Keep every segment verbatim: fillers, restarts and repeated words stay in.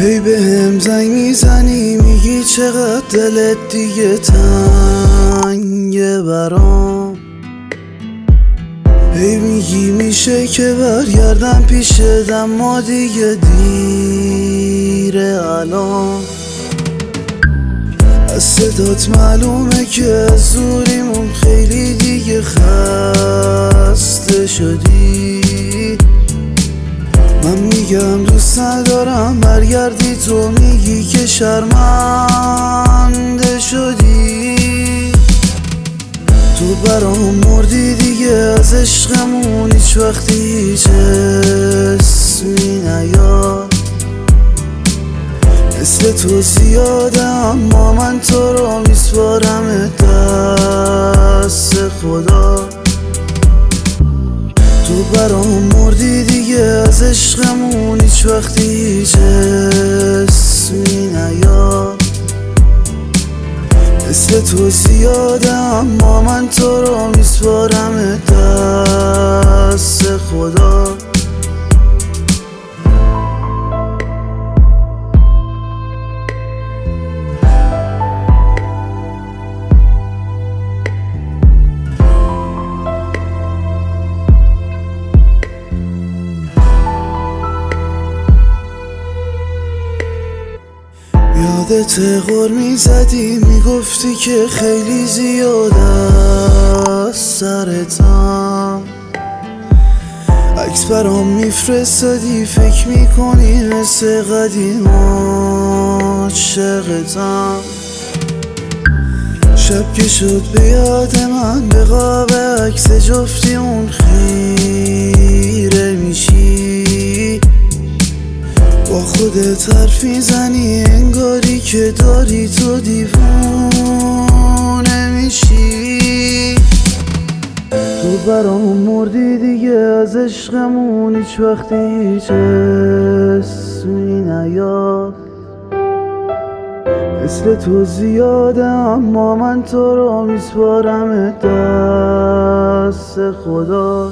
هی به هم زنگ میزنی میگی چقدر دلت دیگه تنگه برام، هی میگی میشه که برگردم پیشت اما دیگه دیره الان. از صدات معلومه که از زوریمون خیلی دیگه خسته شدی. من میگم دوست ندارم برگردی، تو میگی که شرمنده شدی. تو برام مردی دیگه از عشقمون هیچ وقتی هیچ اسمی نیاد. مثل تو زیاده اما من تو رو میسپارم دست خدا. تو برام مردی دیگه از عشقمون هیچ وقتی هیچ اسمی نیاد. مثل تو زیاده اما من تو رو میسپارم دست خدا. یادت غر میزدی میگفتی که خیلی زیاده از سرتم، عکس برام میفرستادی فکر میکنی مثل قدیم عاشقتم. شب که شد به یاد من به قاب عکس جفتیمون خیره میشی. با خودت حرف میزنی انگاری که داری تو دیوونه میشی. تو برام مردی دیگه از عشقمون هیچ وقتی هیچ اسمی نیاد. مثل تو زیاده اما من تو رو میسپارم دست خدا.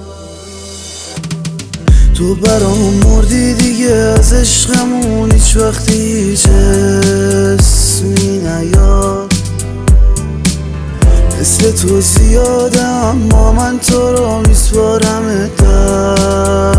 تو برام مردی دیگه از عشقمون هیچ وقتی هیچ اسمی نیاد. مثل تو زیاده اما من تو رو میسپارم دست